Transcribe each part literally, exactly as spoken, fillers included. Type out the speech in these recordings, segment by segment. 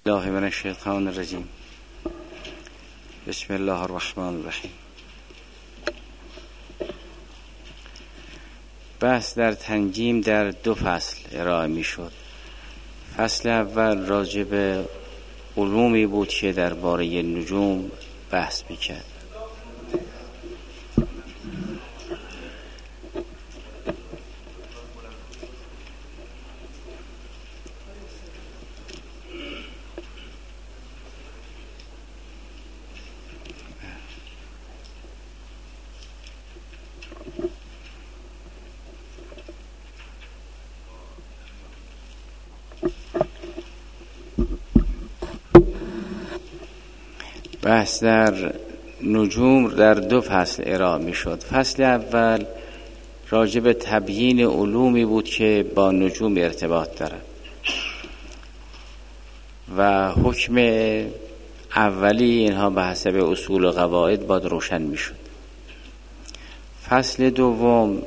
الله من الشیطان الرجیم. بسم الله الرحمن الرحیم. بحث در تنجیم در دو فصل ارائه می شد. فصل اول راجع به علومی بود که درباره نجوم بحث می کرد. بحث در نجوم در دو فصل ارائه می شد. فصل اول راجع به تبیین علومی بود که با نجوم ارتباط دارد و حکم اولی اینها به حسب اصول و قواعد باید روشن می شد. فصل دوم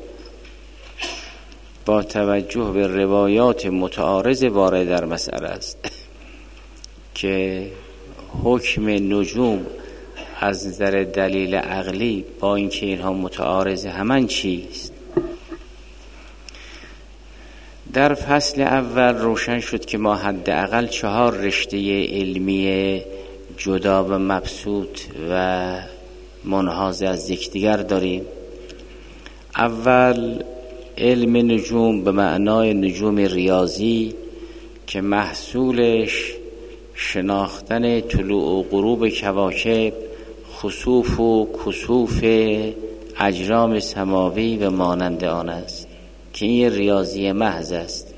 با توجه به روایات متعارض وارد در مسئله است که حکم نجوم از نظر دلیل عقلی با اینکه اینها متعارض همان چیست. در فصل اول روشن شد که ما حداقل چهار رشته علمی جدا و مبسوط و منحاز از یکدیگر داریم. اول علم نجوم به معنای نجوم ریاضی که محصولش شناختن طلوع و غروب کواکب، خسوف و کسوف اجرام سماوی و مانند آن است که این ریاضی محض است.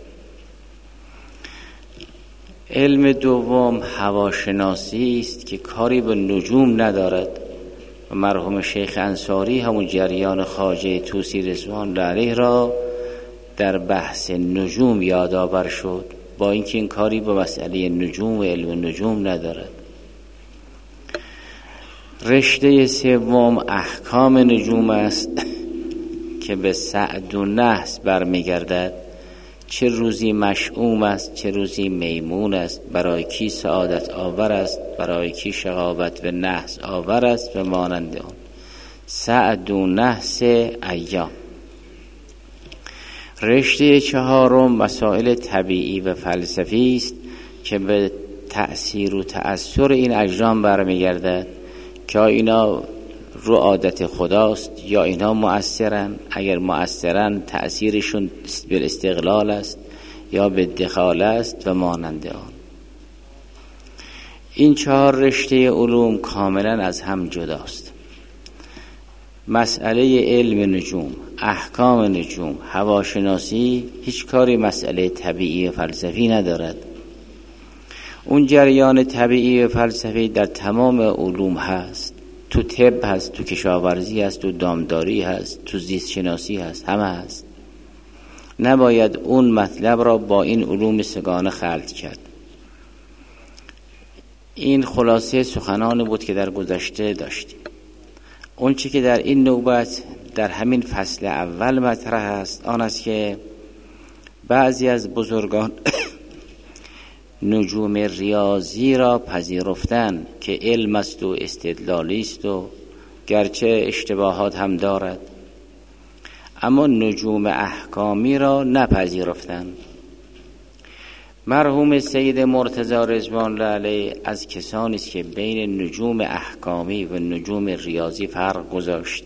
علم دوم هواشناسی است که کاری به نجوم ندارد و مرحوم شیخ انصاری همون جریان خواجه طوسی رضوان الله علیه را در بحث نجوم یادآور شد، با اینکه این کاری به مسئله نجوم و علم نجوم ندارد. رشته سوم احکام نجوم است که به سعد و نحس برمیگردد. چه روزی مشؤوم است، چه روزی میمون است، برای کی سعادت آور است، برای کی شقاوت و نحس آور است و مانند آن. سعد و نحس ایام. رشته چهارم مسائل طبیعی و فلسفی است که به تأثیر و تأثیر این اجرام برمیگردد که اینا رو عادت خداست یا اینا مؤثرن. اگر مؤثرن تأثیرشون به استقلال است یا به دخاله است و مانند آن. این چهار رشته علوم کاملا از هم جداست. مسئله علم نجوم، احکام نجوم، هواشناسی هیچ کاری مسئله طبیعی و فلسفی ندارد. اون جریان طبیعی و فلسفی در تمام علوم هست. تو طب هست، تو کشاورزی هست، تو دامداری هست، تو زیست شناسی هست، همه هست. نباید اون مطلب را با این علوم سگانه خلط کرد. این خلاصه سخنان بود که در گذشته داشتیم. اون چی که در این نوبت در همین فصل اول مطرح است آن است که بعضی از بزرگان نجوم ریاضی را پذیرفتن که علم است و استدلالی است و گرچه اشتباهات هم دارد، اما نجوم احکامی را نپذیرفتن. مرحوم سید مرتضی رضوان الله علیه از کسانی است که بین نجوم احکامی و نجوم ریاضی فرق گذاشت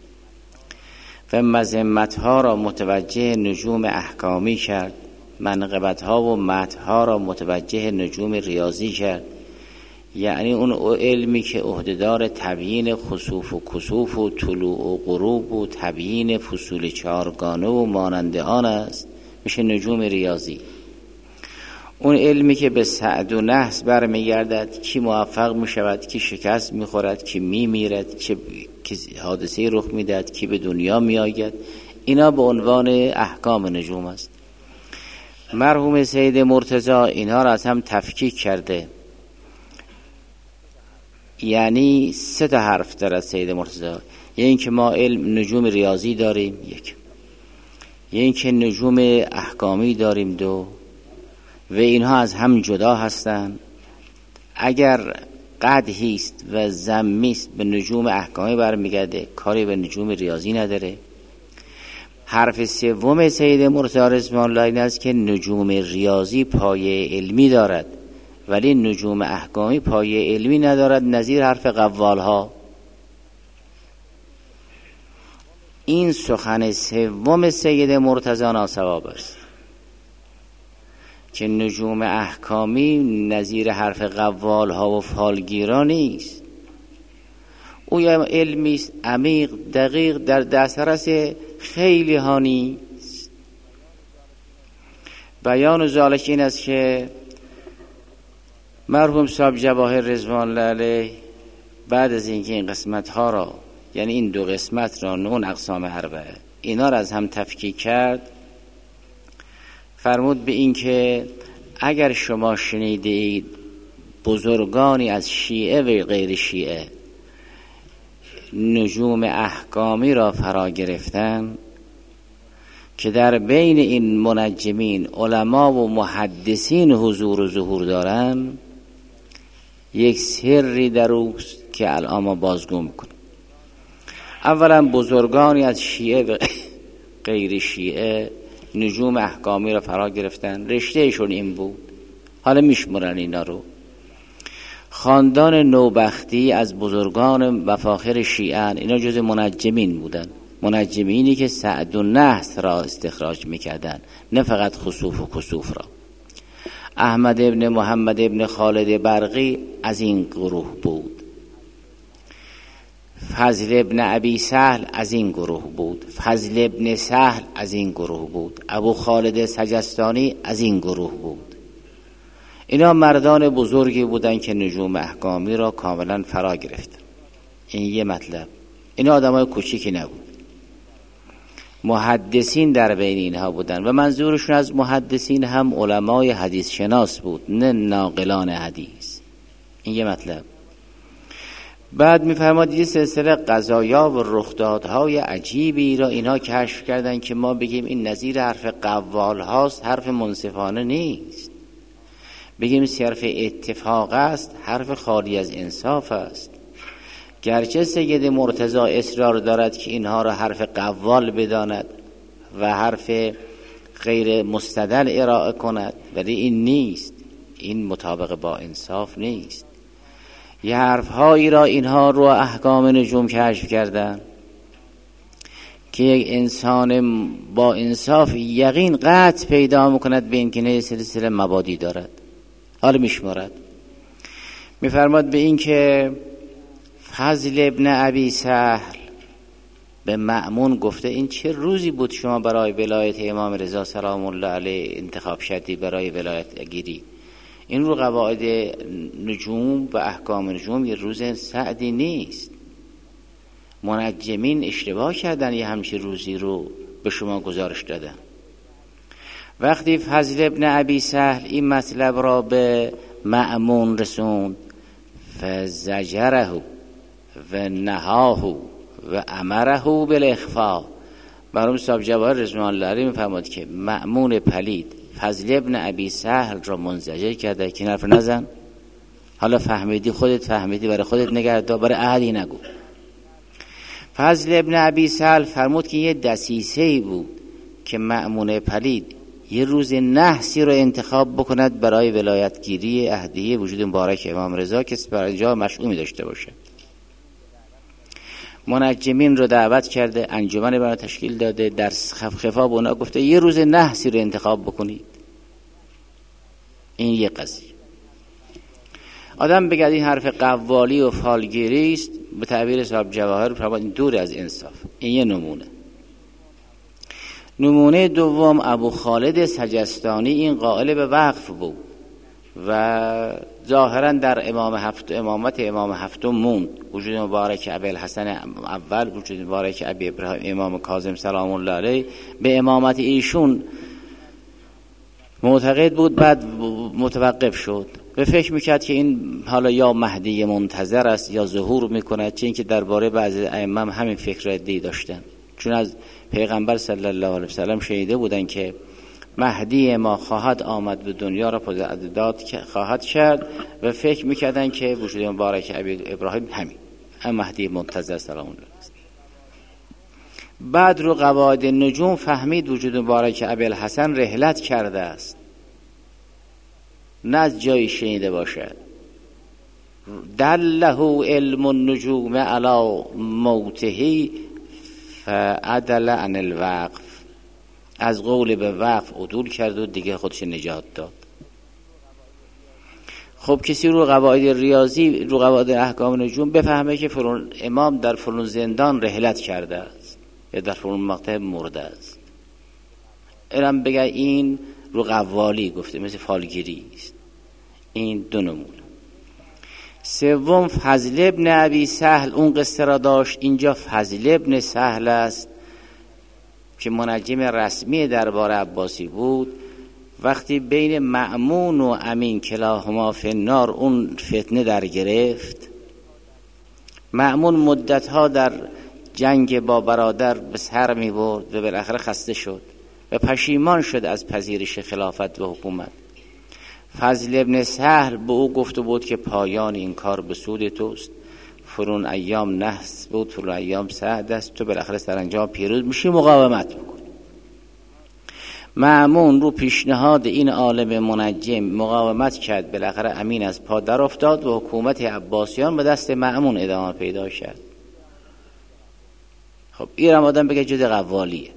و مذمت‌ها را متوجه نجوم احکامی کرد، منقبت‌ها و مدح‌ها را متوجه نجوم ریاضی کرد. یعنی اون علمی که عهدهدار تبیین خسوف و کسوف و طلوع و غروب و تبیین فصول چهارگانه و مانند آن است میشه نجوم ریاضی. اون علمی که به سعد و نحس برمیگردد، کی موفق میشود، کی شکست میخورد، کی میمیرد، چه حادثه رخ میدهد، کی به دنیا میآید، اینا به عنوان احکام نجوم است. مرحوم سید مرتضی اینها را از هم تفکیک کرده. یعنی سه تا حرف دارد سید مرتضی. یعنی این که ما علم نجوم ریاضی داریم، یک. یعنی این که نجوم احکامی داریم، دو. و اینها از هم جدا هستند اگر قدحی است و ذمی است به نجوم احکامی برمیگرده، کاری به نجوم ریاضی نداره. حرف سوم سید مرتضی رضوان الله این است که نجوم ریاضی پایه علمی دارد ولی نجوم احکامی پایه علمی ندارد، نظیر حرف قوال ها. این سخن سوم سید مرتضی ناصواب است که نجوم احکامی نظیر حرف قوال ها و فالگیران نیست. او علمی است عمیق دقیق در دسترس خیلی ها نیست. بیان ذالک این است که مرحوم صاحب جواهر رضوان الله علیه بعد از اینکه این قسمت ها را، یعنی این دو قسمت را، نون اقسام اربعه، اینا را از هم تفکیک کرد، فرمود به این که اگر شما شنیده اید بزرگانی از شیعه و غیر شیعه نجوم احکامی را فرا گرفتن که در بین این منجمین علما و محدثین حضور و ظهور دارن، یک سری در اوست که الان ما بازگو میکنیم. اولا بزرگانی از شیعه و غیر شیعه نجوم احکامی را فرا گرفتن، رشتهشون این بود، حالا میشمرن اینا رو. خاندان نوبختی از بزرگان مفاخر شیعه، اینا جز منجمین بودن، منجمینی که سعد و نحس را استخراج میکردن، نه فقط خسوف و کسوف را. احمد ابن محمد ابن خالد برقی از این گروه بود، فضل ابن ابی سهل از این گروه بود، فضل ابن سهل از این گروه بود، ابو خالد سجستانی از این گروه بود. اینا مردان بزرگی بودن که نجوم احکامی را کاملا فرا گرفتن. این یه مطلب. اینا آدمای کوچیکی نبود، محدثین در بین اینها بودن و منظورشون از محدثین هم علمای حدیث شناس بود، نه ناقلان حدیث. این یه مطلب. بعد می‌فرماد یه سلسله قضایا و رخدادهای عجیبی را اینا کشف کردن که ما بگیم این نظیر حرف قوال هاست، حرف منصفانه نیست. بگیم صرف اتفاق است، حرف خالی از انصاف است. گرچه سید مرتضی اصرار دارد که اینها را حرف قوال بداند و حرف غیر مستدل ارائه کند، ولی این نیست، این مطابق با انصاف نیست. یه حرفهایی را اینها رو احکام نجوم کشف کردن که یک انسان با انصاف یقین قطع پیدا میکند به این که نه سلسله مبادی دارد. حالا میشمارد، میفرماد به این که فضل ابن ابی سهل به مأمون گفته این چه روزی بود شما برای ولایت امام رضا سلام الله علیه انتخاب شدی برای ولایت گیری؟ این رو قواعد نجوم و احکام نجوم یه روز سعدی نیست. منجمین اشتباه کردن یه همچین روزی رو به شما گزارش دادن. وقتی فضل ابن ابی سهل این مطلب را به مأمون رسوند، فزجره و نهاه و امره بالاخفاء، مرحوم صاحب جواهر رضوان الله علیه میفرماد که مأمون پلید فضل ابن ابی سهل را منزجر کرده که حرف نزن، حالا فهمیدی خودت فهمیدی، برای خودت نگرد، برای احدی نگو. فضل ابن ابی سهل فرمود که یه دسیسه‌ای بود که مأمون پلید یه روز نحسی رو انتخاب بکند برای ولایتگیری اهدیه وجود مبارک امام رضا که برای جا مشعومی داشته باشه. منجمین رو دعوت کرده، انجمن برای تشکیل داده، در خفا به اونا گفته یه روز نحسی رو انتخاب بکنید. این یه قضیه. آدم بگه این حرف قوالی و فالگیری است، به تعبیر صاحب جواهر فرمود دور از انصاف. این یه نمونه. نمونه دوم ابو خالد سجستانی، این قائل به وقف بود و ظاهرا در امام هفت امامت امام هفتم موند. وجود مبارک ابی الحسن اول، وجود مبارک ابی ابراهیم امام کاظم سلام الله علیه به امامت ایشون معتقد بود، بعد متوقف شد و فکر میکرد که این حالا یا مهدی منتظر است یا ظهور میکند، چون که درباره بعضی ائمه همین فکر دی داشتن، چون از پیغمبر صلی الله علیه و سلم شنیده بودن که مهدی ما خواهد آمد و دنیا را پرعداد خواهد کرد و فکر میکردن که وجود مبارک ابی ابراهیم همین هم مهدی منتظر سلام الله است. بعد رو قواعد نجوم فهمید وجود مبارک ابی الحسن رحلت کرده است، نه از جایی شنیده باشد. دله علم النجوم علی موته فعدل عن الوقف، از قول به وقف عدول کرد و دیگه خودش نجات داد. خب کسی رو قواعد ریاضی، رو قواعد احکام نجوم بفهمه که فلان امام در فلان زندان رحلت کرده است یا در فلان مقطع مرده است، اینم بگه این رو قوالی گفته، مثل فالگیری است. این دو نمونه. سوم فضل ابن ابی سهل اون قصه را داشت. اینجا فضل ابن سهل است که منجم رسمی دربار عباسی بود. وقتی بین مأمون و امین کلاهما فی النار اون فتنه در گرفت، مأمون مدتها در جنگ با برادر به سر می برد و بالاخره خسته شد و پشیمان شد از پذیرش خلافت و حکومت. فضل ابن سهل به او گفته بود که پایان این کار به سود توست، فرون ایام نحس بود، فرون ایام سعد است، تو بالاخره سرانجام پیروز میشی، مقاومت بکن. مأمون رو پیشنهاد این عالم منجم مقاومت کرد، بالاخره امین از پا در افتاد و حکومت عباسیان به دست مأمون ادامه پیدا کرد. خب این هم آدم بگه جد قوالیه.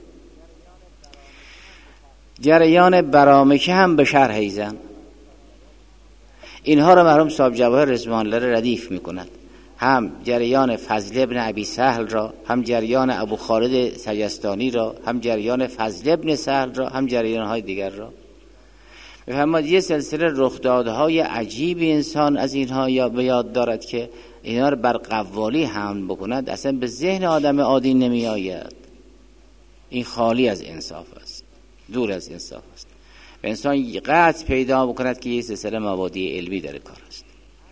جریان برامکه هم به شرح ایزن، اینها را مرحوم صاحب جواهر رضوان الله ردیف میکند، هم جریان فضل ابن ابی سهل را، هم جریان ابو خالد سجستانی را، هم جریان فضل ابن سهل را، هم جریان های دیگر را. بفرمایید یه سلسله رخدادهای عجیبی انسان از اینها یا به یاد دارد که اینها را بر قوالی حمل بکند، اصلا به ذهن آدم عادی نمی آید. این خالی از انصاف است، دور از انصاف است. و انسان قطع پیدا بکند که یه سلسله مبادی علمی در کار است.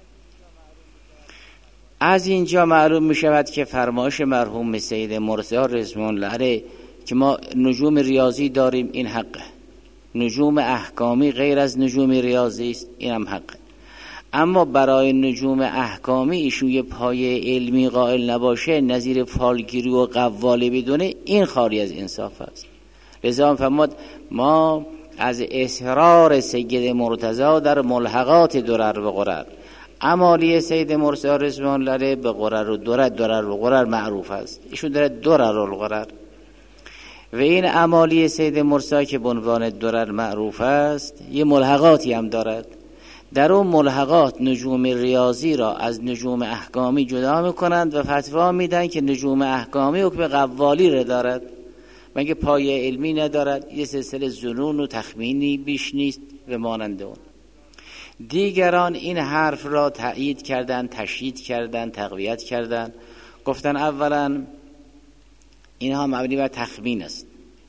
از اینجا معلوم می شود که فرمایش مرحوم سید مرسی رضوان الله علیه که ما نجوم ریاضی داریم، این حقه. نجوم احکامی غیر از نجوم ریاضی است، این هم حقه. اما برای نجوم احکامی ایشون یه پایه علمی قائل نباشه، نظیر فالگیری و قوالی بدونه، این خالی از انصاف است. لذا فرمود ما از اصرار سید مرتضی در ملحقات درر و غرر، امالی سید مرسی رضوان الله علیه به غرر و درر درر و غرر معروف است، ایشون داره درر و غرر. و این امالی سید مرسی که به عنوان درر معروف است، یه ملحقاتی هم دارد. در اون ملحقات نجوم ریاضی را از نجوم احکامی جدا میکنند و فتوا میدن که نجوم احکامی حکم قوالی را دارد، مگه پایه علمی ندارد، یه سلسله ظنون و تخمینی بیش نیست و مانند اون. دیگران این حرف را تأیید کردن، تشدید کردن، تقویت کردن، گفتن اولا اینها مبنی بر تخمین است،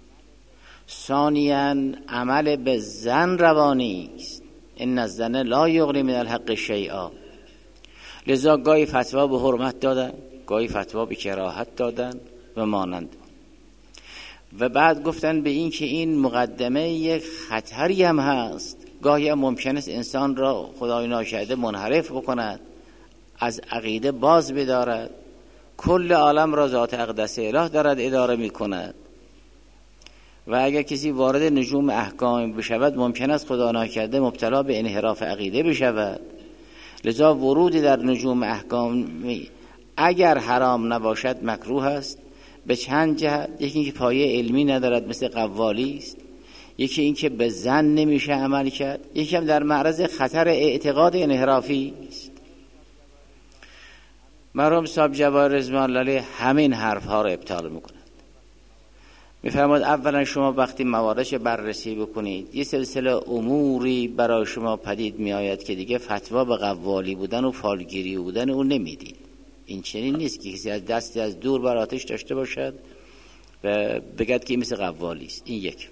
ثانیاً عمل به ظن روانی است، ان الظن لا یغنی من الحق شیئا. لذا گاهی فتوا به حرمت دادن، گاهی فتوا به کراهت دادن و مانند. و بعد گفتن به این که این مقدمه یک خطری هم هست، گاهی هم ممکن است انسان را خدای ناکرده منحرف بکند، از عقیده باز بدارد، کل عالم را ذات اقدس اله دارد اداره می کند و اگر کسی وارد نجوم احکام بشود ممکن است خدا ناکرده مبتلا به انحراف عقیده بشود. لذا ورودی در نجوم احکام اگر حرام نباشد مکروه است به چند جهت. یکی اینکه پایه علمی ندارد مثل قوالی است، یکی اینکه به ظن نمیشه عمل کرد، یکی هم در معرض خطر اعتقاد انحرافی است. مرحوم صاحب جواهر رضوان الله علیه همین حرف ها را ابطال میکنند. میفرماد اولا شما وقتی مواردش بررسی بکنید یه سلسله اموری برای شما پدید میآید که دیگه فتوا به قوالی بودن و فالگیری بودن اون نمیدید. این چنین نیست که کسی از دستی از دور بر آتش داشته باشد و بگد که این مثل قوالی است. این یک.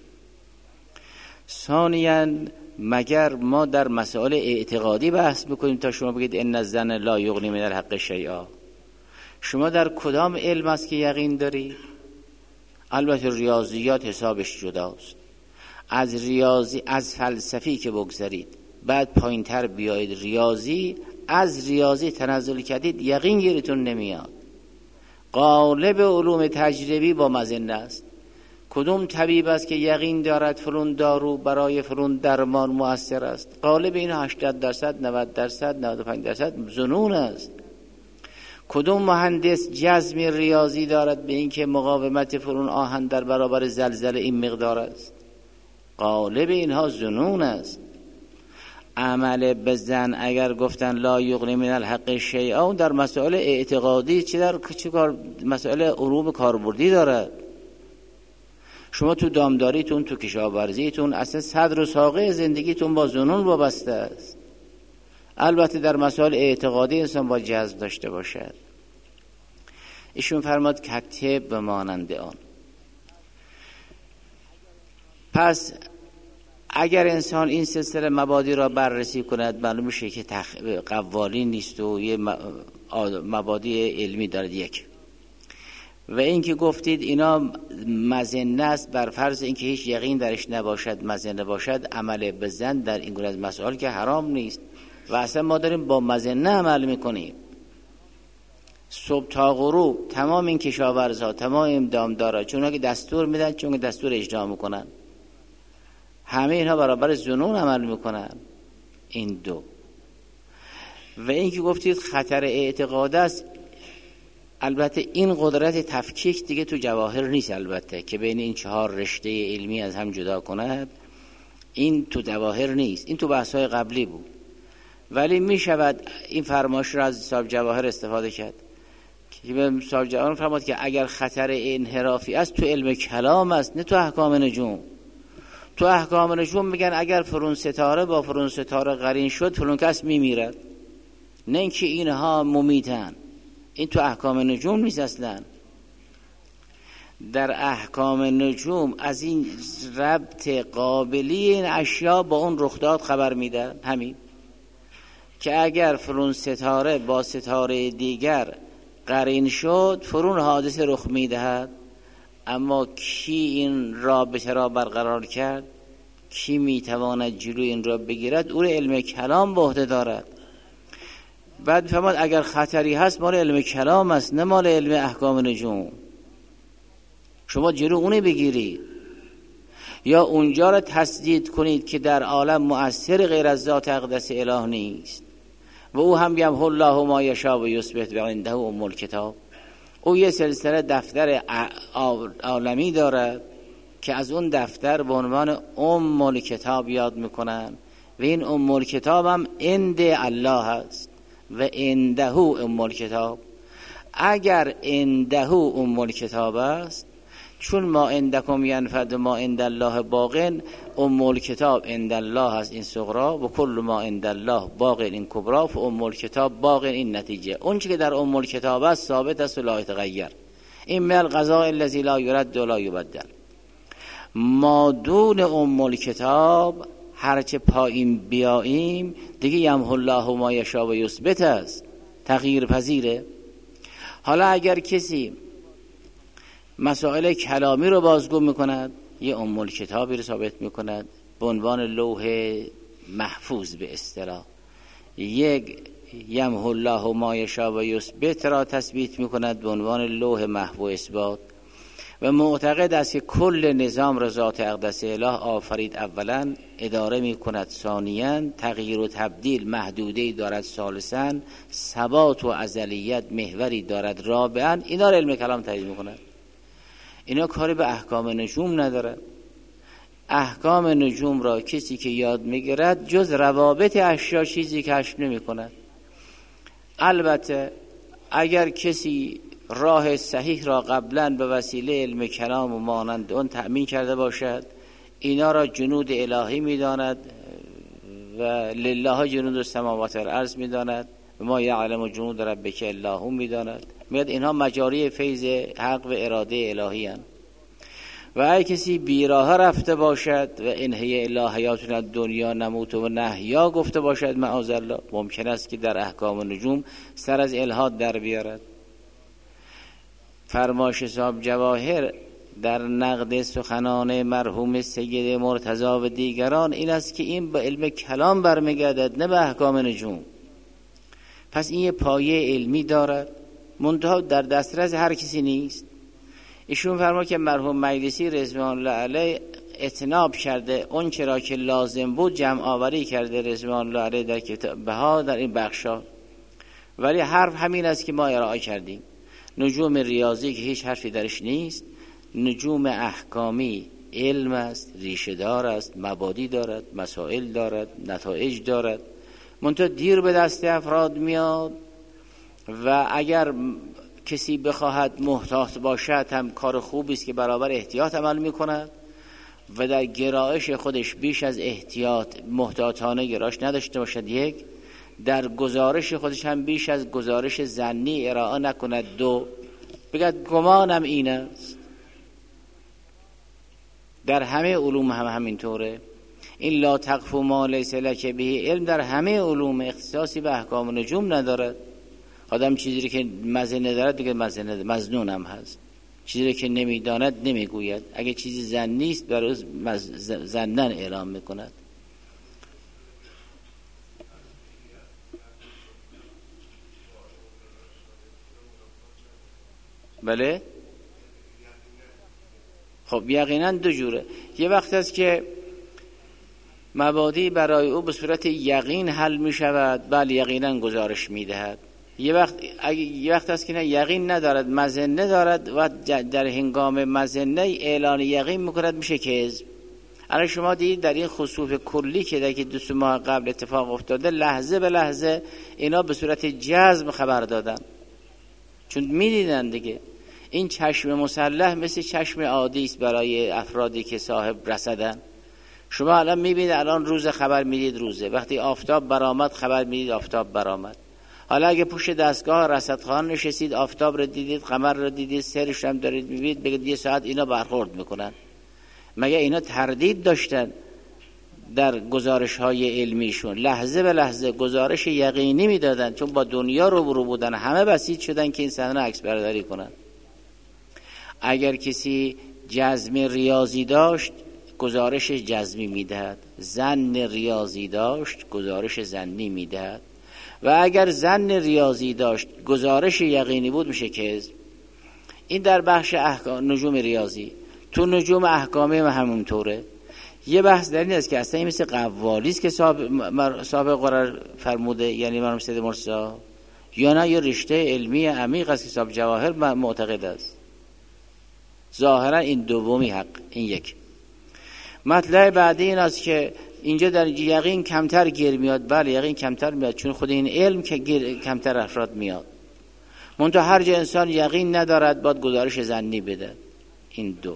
ثانیاً مگر ما در مسائل اعتقادی بحث بکنیم تا شما بگید ان الظن لا یغنی من الحق شیئا؟ شما در کدام علم است که یقین داری؟ البته ریاضیات حسابش جداست، از ریاضی، از فلسفی که بگذارید بعد پایین تر بیایید ریاضی، از ریاضی تنزل کردید یقین گیرتون نمیاد. غالب علوم تجربی با مظنه است. کدوم طبیب است که یقین دارد فلان دارو برای فلان درمان مؤثر است؟ غالب این هشتاد درصد، نود درصد، نود و پنج درصد ظنون است. کدوم مهندس جزم ریاضی دارد به این که مقاومت فلان آهن در برابر زلزله این مقدار است؟ غالب اینها ظنون است. عمل بزن اگر گفتن لا یغنی من الحق شیئا، در مسائل اعتقادی چه در چه کار مسائل علوم کاربردی دارد. شما تو دامداریتون، تو کشاورزیتون، اصلا صدر و ساقه زندگیتون با ظنون وابسته است. البته در مسائل اعتقادی انسان با جذب داشته باشد. ایشون فرماد کتب به مانند آن. پس اگر انسان این سلسله مبادی را بررسی کند معلوم میشه که تخ... قوالی نیست و یه مبادی علمی دارد. یک و این که گفتید اینا مظنه است، بر فرض اینکه هیچ یقین درش نباشد مظنه باشد، عمل بزن در این گونه از مسائل که حرام نیست و اصلا ما داریم با مظنه عمل میکنیم. صبح تا غروب تمام این کشاورزها، تمام این دامدارا، چون که دستور میدن، چون که دستور اجرا میکنن، همه اینها برابر ظنون عمل میکنن. این دو. و این که گفتید خطر اعتقاد است، البته این قدرت تفکیک دیگه تو جواهر نیست، البته که بین این چهار رشته علمی از هم جدا کند، این تو جواهر نیست، این تو بحث‌های قبلی بود. ولی می شود این فرمایش را از صاحب جواهر استفاده کرد که به صاحب جواهر فرمود که اگر خطر انحرافی است تو علم کلام است، نه تو احکام نجوم. تو احکام نجوم میگن اگر فرون ستاره با فرون ستاره قرین شد فلان کس میمیرد، نه اینکه اینها ممیتن. این تو احکام نجوم نیست اصلا. در احکام نجوم از این ربط قابلی این اشیا با اون رخداد خبر میدن، همین که اگر فرون ستاره با ستاره دیگر قرین شد فرون حادثه رخ میدهد. اما کی این رابطه را برقرار کرد، کی میتواند جلوی این را بگیرد، او علم کلام به عهده دارد. بعد فرمود اگر خطری هست مال علم کلام است، نه مال علم احکام نجوم. شما جلو اونه بگیرید یا اونجا را تسدید کنید که در عالم مؤثر غیر از ذات اقدس اله نیست و او هم یمحو الله ما یشاء و یثبت و عنده ام الکتاب. او یه سلسله دفتر عالمی دارد که از اون دفتر به عنوان ام الکتاب یاد میکنن و این ام الکتاب هم عند الله هست و عنده ام الکتاب. اگر عنده ام الکتاب است، چون ما عندکم ینفد ما عند الله باقین، ام الکتاب عند الله هست این صغرا و کل ما عند الله باقین این کبرا، و ام الکتاب باقین این نتیجه. اون چی که در ام الکتاب است ثابت است و لا یتغیر. این من القضاء الذی لا یرد و لا یبدل. ما دون ام الکتاب هرچه پایین بیاییم دیگه یمحو الله ما یشاء و یثبت است، تغییر پذیره. حالا اگر کسی مسائل کلامی رو بازگو میکند، یه ام الکتابی رو ثابت میکند به عنوان لوح محفوظ به اصطلاح، یک یمحو الله ما یشاء و یثبت را تثبیت میکند به عنوان لوح محو اثبات و معتقد است که کل نظام را ذات اقدس اله آفرید، اولا اداره میکند، ثانیاً تغییر و تبدیل محدوده‌ای دارد، ثالثاً ثبات و ازلیت محوری دارد، رابعاً اینا را علم کلام تایید میکند. اینا کاری به احکام نجوم نداره. احکام نجوم را کسی که یاد میگیرد جز روابط اشیا چیزی کشف نمی کند. البته اگر کسی راه صحیح را قبلا به وسیله علم کلام و مانند اون تأمین کرده باشد، اینا را جنود الهی میداند و لله جنود السماوات والارض میداند و ما یعلم جنود ربک الا هو میداند، میاد اینها مجاری فیض حق و اراده الهی هستند. و اگه کسی بیراه رفته باشد و انهی اله حیاتنا دنیا نموت و نحیا گفته باشد معاذ الله، ممکن است که در احکام نجوم سر از الحاد در بیارد. فرمایش صاحب جواهر در نقد سخنان مرحوم سید مرتضی و دیگران این است که این به علم کلام برمیگردد، نه به احکام نجوم. پس این یه پایه علمی دارد، منتها در دسترس هر کسی نیست. ایشون فرمود که مرحوم مجلسی رضوان الله علیه اتناب کرده، اون چرا که لازم بود جمع آوری کرده رضوان الله علیه در کتاب بها در این بخشا، ولی حرف همین است که ما ارائه کردیم. نجوم ریاضی که هیچ حرفی درش نیست، نجوم احکامی علم است، ریشه دار است، مبادی دارد، مسائل دارد، نتایج دارد، منتها دیر به دست افراد میاد و اگر کسی بخواهد محتاط باشد هم کار خوبی است که برابر احتیاط عمل میکند و در گرایش خودش بیش از احتیاط محتاطانه گرایش نداشته باشد. یک، در گزارش خودش هم بیش از گزارش ظنی ارائه نکند. دو، بگد گمانم این است. در همه علوم هم همینطوره. این لا تقف ما لیس لک به علم در همه علوم اختصاصی به احکام نجوم ندارد. آدم چیزی که مزه ندارد دیگه مزه ندارد، مظنون هم هست. چیزی که نمیداند نمیگوید. اگه چیزی ظنی است برای ظنن اعلام میکند. بله؟ خب یقینا دو جوره. یه وقت است که مبادی برای او به صورت یقین حل می شود، بله یقینا گزارش می دهد. یه وقت یه وقت است که نه یقین ندارد، مظنه دارد و در هنگام مظنه اعلان یقین میکند، میشه کذب. الان شما دیدید در این خسوف کلی که در دو سه ماه قبل اتفاق افتاده، لحظه به لحظه اینا به صورت جزم خبر دادن، چون میدیدن دیگه. این چشم مسلح مثل چشم عادی است برای افرادی که صاحب رصدن. شما الان میبینید، الان روز خبر میدید روزه، وقتی آفتاب برآمد خبر میدید آفتاب برآمد. حالا اگه پشت دستگاه رصدخانه نشستید، آفتاب رو دیدید، قمر رو دیدید، سرش هم دارید میبینید، بگید یه ساعت اینا برخورد میکنن. مگه اینا تردید داشتن در گزارش های علمیشون؟ لحظه به لحظه گزارش یقینی میدادن، چون با دنیا روبرو بودن، همه بسیط شدن که این صحنه عکس برداری کنن. اگر کسی جزم ریاضی داشت گزارش جزمی میدهد، ظن ریاضی داشت گزارش ظنی میدهد، و اگر ظن ریاضی داشت گزارش یقینی بود میشه کذب. این در بخش احکام نجوم ریاضی. تو نجوم احکامی هم همونطوره. یه بحث در این است که اصلا این مثل قوالی است که صاحب صاحب قرار فرموده، یعنی مرحوم سید مرتضی، یا نه یه رشته علمی عمیق است که صاحب جواهر معتقد است. ظاهرا این دومی حق. این یک. مطلب بعدی این است که اینجا در یقین کمتر گیر میاد. بله یقین کمتر میاد، چون خود این علم که گیر کمتر افراد میاد. منتها هر جا انسان یقین ندارد باید گزارش ظنی بده. این دو.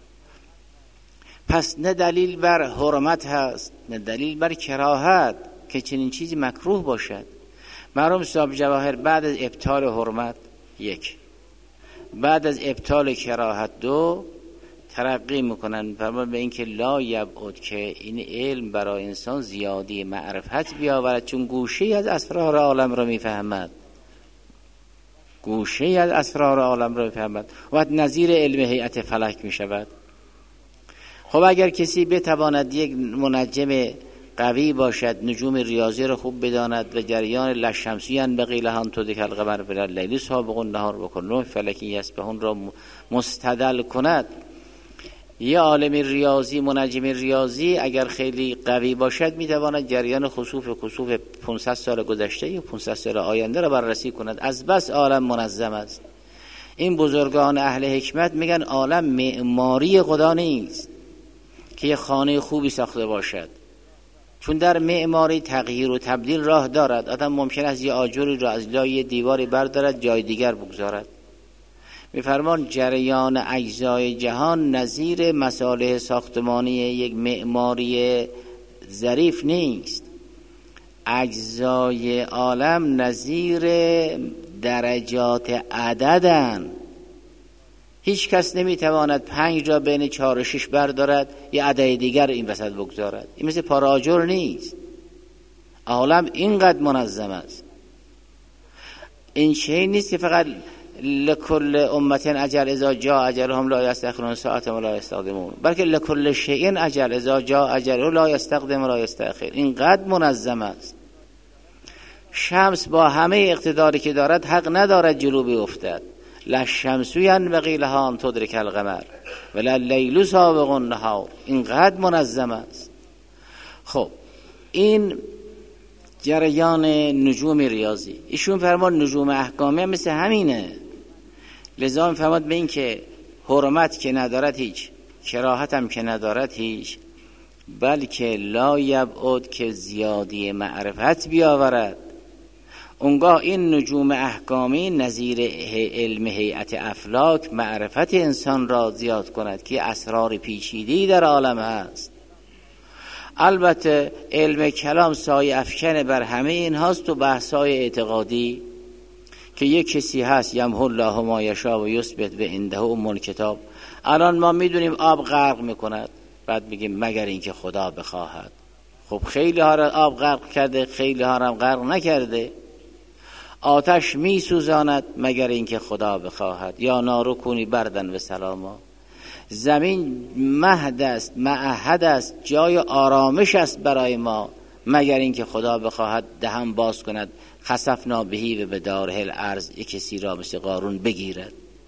پس نه دلیل بر حرمت هست، نه دلیل بر کراهت که چنین چیزی مکروه باشد. مرحوم صاحب جواهر بعد از ابطال حرمت یک، بعد از ابطال کراهت دو، ترقی میکنن فرمان به این که لا یبعد که این علم برای انسان زیادی معرفت بیاورد، چون گوشه‌ای از اسرار عالم را میفهمد. گوشه‌ای از اسرار عالم را میفهمد و نظیر علم هیئت فلک میشود. خب اگر کسی بتواند یک منجم قوی باشد، نجوم ریاضی را خوب بداند و جریان لشمسیان بقیلهان تو دکل قمر بلد لیلی سابقون نهار بکن فلکی یسبهون را مستدل کند، یه عالم ریاضی، منجم ریاضی اگر خیلی قوی باشد میتواند جریان خسوف خسوف پانصد سال گذشته یا پانصد سال آینده را بررسی کند. از بس عالم منظم است. این بزرگان اهل حکمت میگن عالم معماری خدا نیست که یه خانه خوبی ساخته باشد، چون در معماری تغییر و تبدیل راه دارد. آدم ممکن است یه آجری را از لای دیواری بردارد جای دیگر بگذارد. می‌فرمان جریان اجزای جهان نظیر مصالح ساختمانی یک معماری ظریف نیست. اجزای عالم نظیر درجات عددن. هیچ کس نمیتواند پنج را بین چهار و شش بردارد یه عدد دیگر این وسط بگذارد. این مثل پاراجر نیست. عالم اینقدر منظم است. این چیزی نیست که فقط لکل امت اجل اذا جاء اجلهم لا یستأخرون ساعة ولا یستقدمون، بلکه لکل شیء اجل اذا جاء اجله لا یستقدم ولا یستأخر. اینقدر منظم است. شمس با همه اقتداری که دارد حق ندارد جلو بیفتد. لا الشمس ینبغی لها ان تدرک القمر ولا اللیل سابق النهار. اینقدر منظم است. خب این جریان نجوم ریاضی. ایشون فرماد نجوم احکامی هم مثل همینه. لذا میفرماد به این که حرمت که ندارد هیچ، کراهت هم که ندارد هیچ، بلکه لا یبعد که زیادی معرفت بیاورد. اونگاه این نجوم احکامی نظیر علم هیئت افلاک معرفت انسان را زیاد کند که اسرار پیچیده‌ای در عالم هست. البته علم کلام سایه افکن بر همه این هاست و بحث‌های اعتقادی که یک کسی هست یمحو الله ما یشاء و یثبت و عنده ام الکتاب. الان ما میدونیم آب غرق میکند، بعد میگیم مگر اینکه خدا بخواهد. خب خیلی ها را آب غرق کرده، خیلی ها را غرق نکرده. آتش میسوزاند مگر اینکه خدا بخواهد. یا نارو کونی بردن و سلاما. زمین مهد است، معهد است، جای آرامش است برای ما مگر اینکه خدا بخواهد دهن باز کند خسفنا بهی و به داره الارض، یک کسی را مثل قارون بگیرد.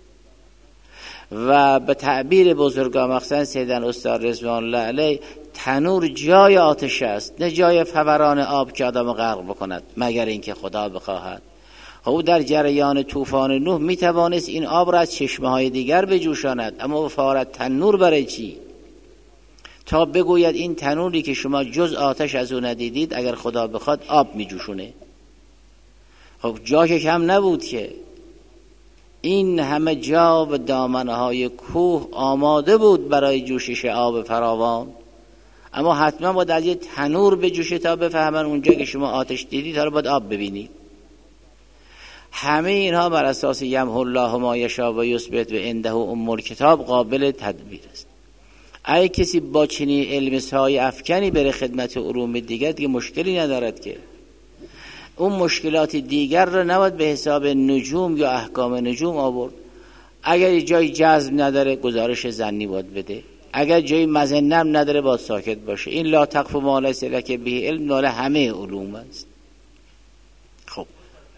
و به تعبیر بزرگان مخصوصا سیدن استاد رضوان الله علیه، تنور جای آتش است نه جای فوران آب که آدم غرق بکند مگر اینکه خدا بخواهد. او در جریان طوفان نوح می توانست این آب را از چشمه های دیگر بجوشاند، اما فارد تنور برای چی؟ تا بگوید این تنوری که شما جز آتش از او ندیدید اگر خدا بخواد آب می جوشونه. خب جا که کم نبود که این همه جا و دامنهای کوه آماده بود برای جوشش آب فراوان، اما حتما باید از یه تنور بجوشه تا بفهمن اونجا که شما آتش دیدید حالا باید آب ببینید. همه اینها بر اساس یمحو الله ما یشاء و یثبت و عنده ام الکتاب قابل تدبیر است. اگه کسی با چنین علم سایه افکنی بره خدمت علوم دیگر دیگه مشکلی ندارد که اون مشکلات دیگر را نباید به حساب نجوم یا احکام نجوم آورد. اگر جای جزم نداره گزارش ظنی باید بده، اگر جای مظنم نداره باید ساکت باشه. این لا تقف ما لیس لک به علم نال همه علوم است. خب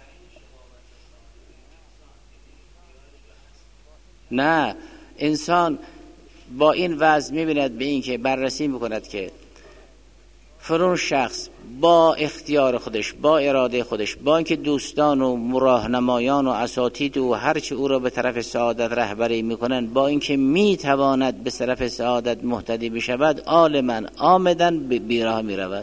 نه، انسان با این وضع میبیند به این که بررسی میکند که فرون شخص با اختیار خودش، با اراده خودش، با اینکه دوستان و راهنمایان و اساتید و هرچی او را به طرف سعادت رهبری میکنند، با اینکه میتواند به طرف سعادت مهتدی بشود، عالما آمدن به بیراه میرود.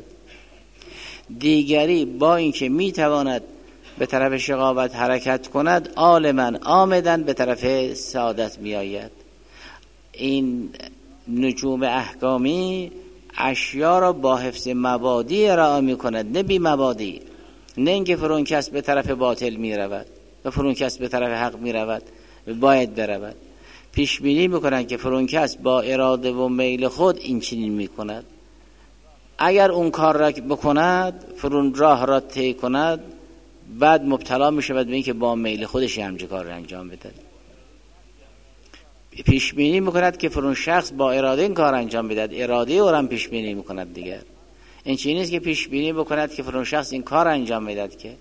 دیگری با اینکه میتواند به طرف شقاوت حرکت کند، عالما آمدن به طرف سعادت میآید. این نجوم احکامی اشیا را با حفظ مبادی ارائه می کند، نه بی مبادی. نه اینکه فرون کس به طرف باطل می رود و فرون کس به طرف حق می رود و باید برود. پیش بینی می کنند که فرون کس با اراده و میل خود این چنین می کند. اگر اون کار را بکند، فرون راه را طی کند، بعد مبتلا می شود به این که با میل خودش همچه کار را انجام بده. پیش بینی میکند که فرون شخص با اراده این کار انجام بدهد، اراده او را پیش بینی میکند دیگر. این چیزی نیست که پیش بینی بکند که فرون شخص این کار انجام بدهد، که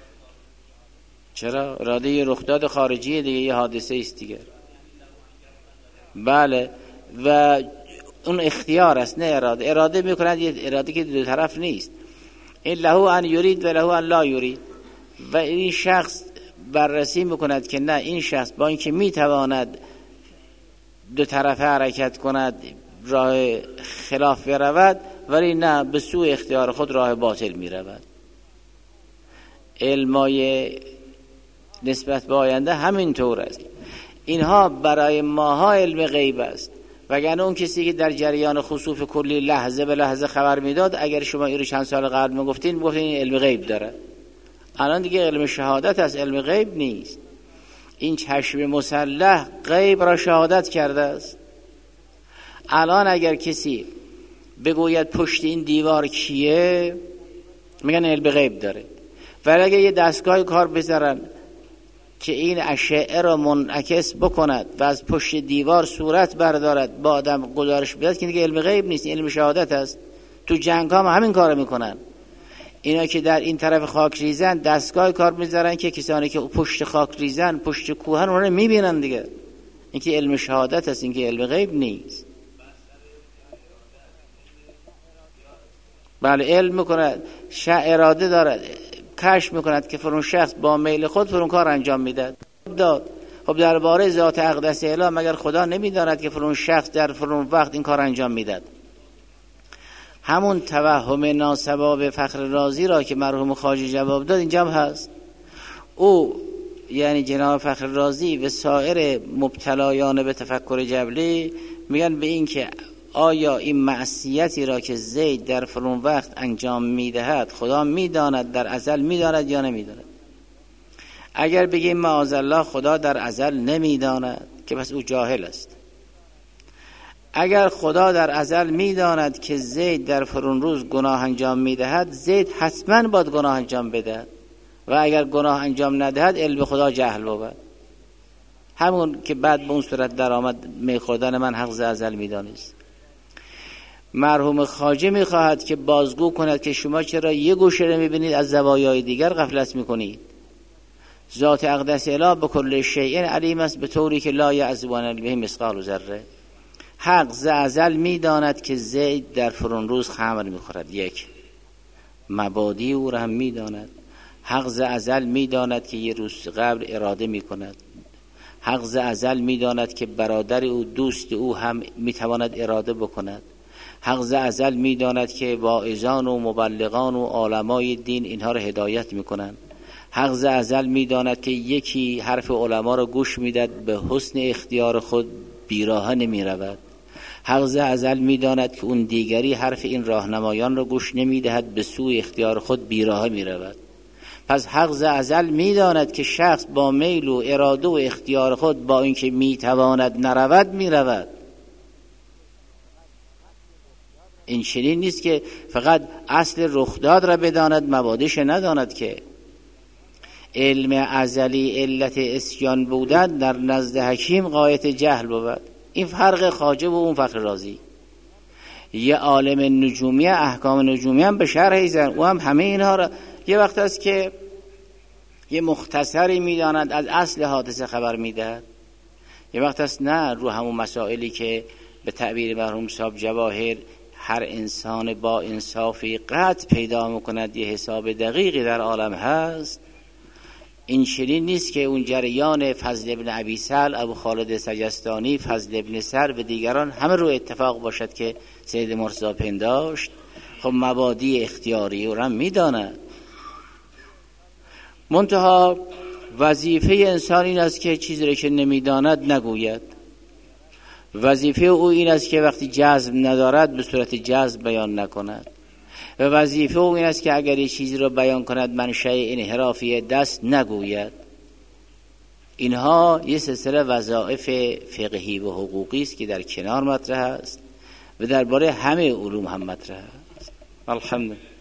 چرا اراده یه رخداد خارجی دیگه، یه حادثه است دیگر. بله، و اون اختیار است نه اراده. اراده میکند یه اراده که دو طرف نیست. این له ان یرید و له ان لا یرید. و این شخص بررسی میکند که نه، این شخص با اینکه میتواند دو طرفه حرکت کند، راه خلاف برود، ولی نه، به سوی اختیار خود راه باطل می رود. علمای نسبت به آینده همین طور است. اینها برای ماها علم غیب است، وگرنه اون کسی که در جریان خسوف کلی لحظه به لحظه خبر میداد، اگر شما این رو چند سال قبل میگفتین میگفتین این علم غیب داره. الان دیگه علم شهادت است، علم غیب نیست. این چشم مسلح غیب را شهادت کرده است. الان اگر کسی بگوید پشت این دیوار کیه، میگن علم غیب داره. ولی اگر یه دستگاه کار بذارن که این اشعه را منعکس بکند و از پشت دیوار صورت بردارد با آدم گزارش بدهد که دیگه علم غیب نیست، علم شهادت است. تو جنگ ها هم همین کار میکنن. اینا که در این طرف خاک ریزن دستگاه کار میذارن که کسانی که پشت خاک ریزن پشت کوهن اون رو میبینن دیگه. این که علم شهادت است، این که علم غیب نیست. بله علم میکند، اراده دارد، کشف میکند که فرون شخص با میل خود فرون کار انجام میداد. داد. خب درباره ذات اقدس اله مگر خدا نمیداند که فرون شخص در فرون وقت این کار انجام میداد؟ همون توهم ناسباب فخر رازی را که مرحوم خواجه جواب داد اینجا هست. او یعنی جناب فخر رازی و سایر مبتلایان به تفکر جبلی میگن به این که آیا این معصیتی را که زید در فرون وقت انجام میدهد خدا میداند، در ازل میداند یا نمیداند؟ اگر بگیم معاذالله خدا در ازل نمیداند که پس او جاهل است. اگر خدا در ازل میداند که زید در فرون روز گناه انجام میدهد، زید حتما باید گناه انجام بده و اگر گناه انجام ندهد علم خدا جهل بود. همون که بعد به اون صورت در آمد میخوردن من حق ز ازل میدانست. مرحوم خواجه میخواهد که بازگو کند که شما چرا یه گوشه رو میبینید از زوایای دیگر غفلت میکنید. ذات اقدس اله به کل شیء علیم است به طوری که لا یعزب عن علمه مثقال ذره. حق ز ازل میداند که زید در فرون روز خمر میخورد. یک، مبادی او را هم میداند. حق ز ازل میداند که یه روز قبل اراده میکند. حق ز ازل میداند که برادر او دوست او هم میتواند اراده بکند. حق ز ازل میداند که واعظان و مبلغان و علمای دین اینها را هدایت میکنند. حق ز ازل میداند که یکی حرف علما را گوش میداد به حسن اختیار خود بیراه نمیرود. حق ز ازل میداند که اون دیگری حرف این راهنمایان را گوش نمیدهد به سوی اختیار خود بیراه میرود. پس حق ز ازل میداند که شخص با میل و اراده و اختیار خود با اینکه میتواند نرود میرود. این چنین نیست که فقط اصل رخداد را بداند مبادیش نداند که علم ازلی علت اسیان بودن در نزد حکیم غایت جهل بود. این فرق خواجه و اون فخر رازی. یه عالم نجومی احکام نجومی هم به شرح زن او هم همه اینها را یه وقت است که یه مختصری میداند از اصل حادثه خبر میدهد، یه وقت است نه رو همون مسائلی که به تعبیر مرحوم صاحب جواهر هر انسان با انصافی قطع پیدا میکند یه حساب دقیقی در عالم هست. این چنین نیست که اون جریان فضل ابن ابی سهل، ابو خالد سجستانی، فضل ابن سر و دیگران همه رو اتفاق باشد که سید مرتضی پنداشت. خب مبادی اختیاری او را میداند. منتها وظیفه انسان این است که چیزی را که نمیداند نگوید. وظیفه او این است که وقتی جذب ندارد به صورت جذب بیان نکند و وظیفه او این است که اگر یه چیزی رو بیان کند منشأ انحرافی دست نگوید. اینها یه سلسله وظایف فقهی و حقوقی است که در کنار مطرح است و درباره همه علوم هم مطرح است. الحمدلله.